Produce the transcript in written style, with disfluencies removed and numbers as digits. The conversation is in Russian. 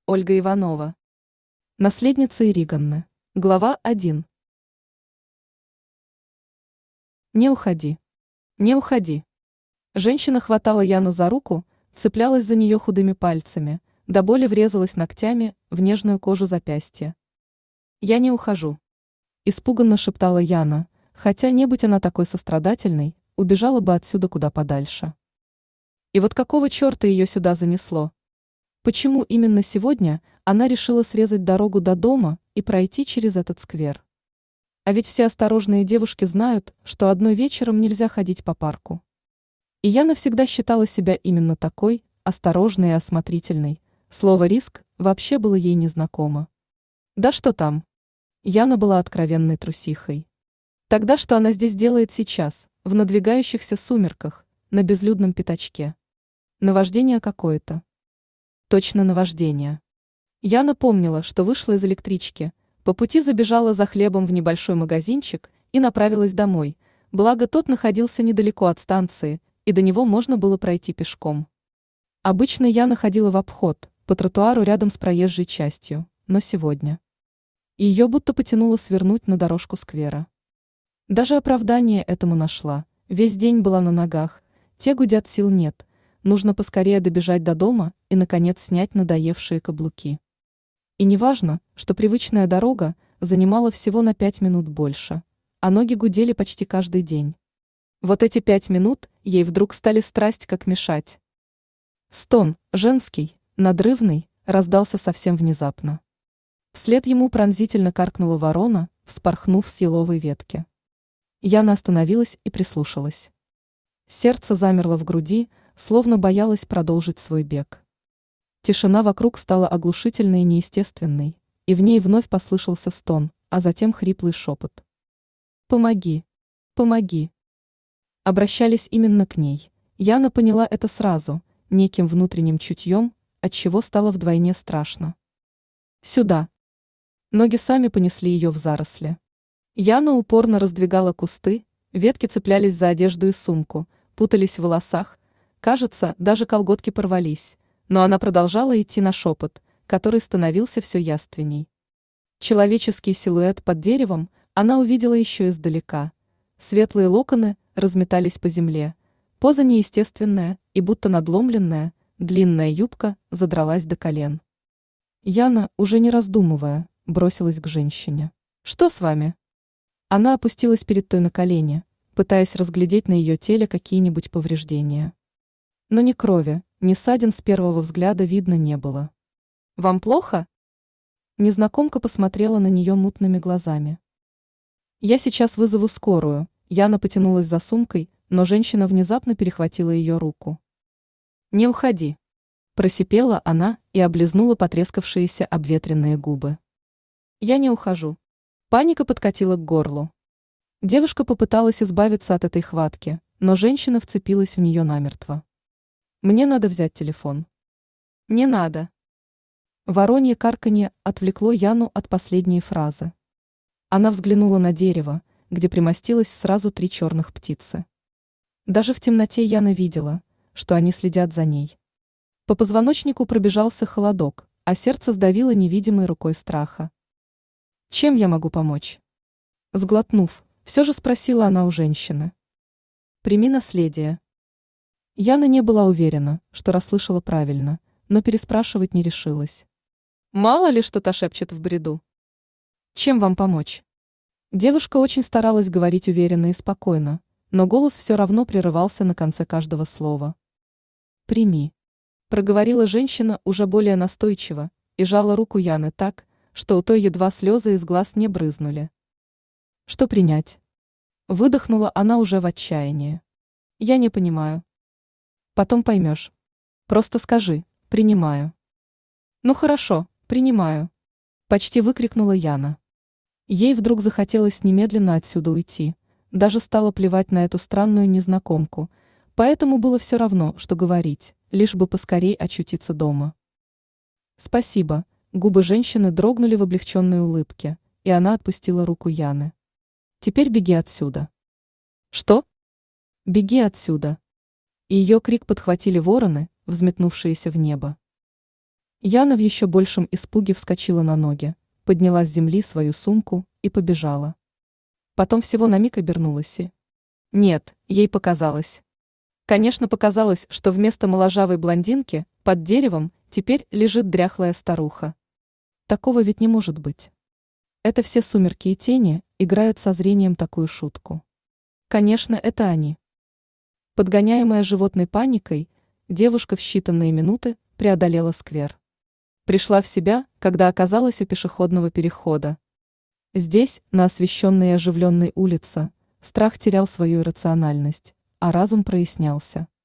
Ольга Иванова. Наследница Ириганны. Глава 1. Не уходи. Не уходи. Женщина хватала Яну за руку, цеплялась за нее худыми пальцами, до боли врезалась ногтями в нежную кожу запястья. «Я не ухожу», – испуганно шептала Яна, хотя, не будь она такой сострадательной, убежала бы отсюда куда подальше. И вот какого черта ее сюда занесло? Почему именно сегодня она решила срезать дорогу до дома и пройти через этот сквер? А ведь все осторожные девушки знают, что одной вечером нельзя ходить по парку. И Яна всегда считала себя именно такой, осторожной и осмотрительной. Слово «риск» вообще было ей незнакомо. Да что там? Яна была откровенной трусихой. Тогда что она здесь делает сейчас, в надвигающихся сумерках, на безлюдном пятачке? Наваждение какое-то. Точно наваждение. Яна помнила, что вышла из электрички, по пути забежала за хлебом в небольшой магазинчик и направилась домой, благо тот находился недалеко от станции, и до него можно было пройти пешком. Обычно Яна ходила в обход, по тротуару рядом с проезжей частью, но сегодня ее будто потянуло свернуть на дорожку сквера. Даже оправдание этому нашла, весь день была на ногах, те гудят, сил нет, нужно поскорее добежать до дома и, наконец, снять надоевшие каблуки. И неважно, что привычная дорога занимала всего на 5 минут больше, а ноги гудели почти каждый день. Вот эти 5 минут ей вдруг стали страсть как мешать. Стон, женский, надрывный, раздался совсем внезапно. Вслед ему пронзительно каркнула ворона, вспорхнув с еловой ветки. Яна остановилась и прислушалась. Сердце замерло в груди, словно боялось продолжить свой бег. Тишина вокруг стала оглушительной и неестественной, и в ней вновь послышался стон, а затем хриплый шепот. «Помоги! Помоги!» Обращались именно к ней. Яна поняла это сразу, неким внутренним чутьем, отчего стало вдвойне страшно. «Сюда!» Ноги сами понесли ее в заросли. Яна упорно раздвигала кусты, ветки цеплялись за одежду и сумку, путались в волосах, кажется, даже колготки порвались, но она продолжала идти на шепот, который становился все явственней. Человеческий силуэт под деревом она увидела еще издалека. Светлые локоны разметались по земле, поза неестественная и будто надломленная, длинная юбка задралась до колен. Яна, уже не раздумывая, бросилась к женщине. «Что с вами?» Она опустилась перед той на колени, пытаясь разглядеть на ее теле какие-нибудь повреждения. Но ни крови, ни ссадин с первого взгляда видно не было. «Вам плохо?» Незнакомка посмотрела на нее мутными глазами. «Я сейчас вызову скорую», Яна потянулась за сумкой, но женщина внезапно перехватила ее руку. «Не уходи», просипела она и облизнула потрескавшиеся обветренные губы. «Я не ухожу». Паника подкатила к горлу. Девушка попыталась избавиться от этой хватки, но женщина вцепилась в нее намертво. «Мне надо взять телефон». «Не надо». Воронье карканье отвлекло Яну от последней фразы. Она взглянула на дерево, где примостилось сразу 3 черных птицы. Даже в темноте Яна видела, что они следят за ней. По позвоночнику пробежался холодок, а сердце сдавило невидимой рукой страха. «Чем я могу помочь?» Сглотнув, все же спросила она у женщины. «Прими наследие». Яна не была уверена, что расслышала правильно, но переспрашивать не решилась. Мало ли что-то шепчет в бреду. «Чем вам помочь?» Девушка очень старалась говорить уверенно и спокойно, но голос все равно прерывался на конце каждого слова. «Прими», – проговорила женщина уже более настойчиво и жала руку Яны так, что у той едва слезы из глаз не брызнули. «Что принять?» Выдохнула она уже в отчаянии. «Я не понимаю». «Потом поймешь. Просто скажи, принимаю». «Ну хорошо, принимаю», – почти выкрикнула Яна. Ей вдруг захотелось немедленно отсюда уйти, даже стало плевать на эту странную незнакомку, поэтому было все равно, что говорить, лишь бы поскорей очутиться дома. «Спасибо», губы женщины дрогнули в облегченной улыбке, и она отпустила руку Яны. «Теперь беги отсюда». «Что?» «Беги отсюда». И ее крик подхватили вороны, взметнувшиеся в небо. Яна в еще большем испуге вскочила на ноги, подняла с земли свою сумку и побежала. Потом всего на миг обернулась и... Нет, ей показалось. Конечно, показалось, что вместо моложавой блондинки под деревом теперь лежит дряхлая старуха. Такого ведь не может быть. Это все сумерки и тени играют со зрением такую шутку. Конечно, это они. Подгоняемая животной паникой, девушка в считанные минуты преодолела сквер. Пришла в себя, когда оказалась у пешеходного перехода. Здесь, на освещенной и оживленной улице, страх терял свою иррациональность, а разум прояснялся.